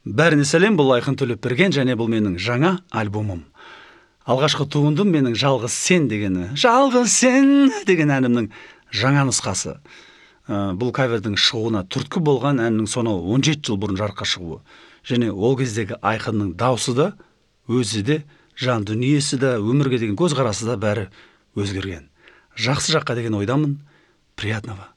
Бәріне сәлем, бұл Айқын Төлепберген, және бұл менің жаңа альбомым. Алғашқы туындым менің «Жалғыз сен» дегені. «Жалғыз сен» деген әнімнің жаңа нұсқасы. Бұл кавердің шығуына түрткі болған әннің сонау 17 жыл бұрын жарыққа шығуы. Және ол кездегі Айқынның даусы да, өзі де, жан дүниесі де, өмірге деген көзқарасы да бәрі өзгерген. Жақсы жаққа деген ойдамын. Приятного.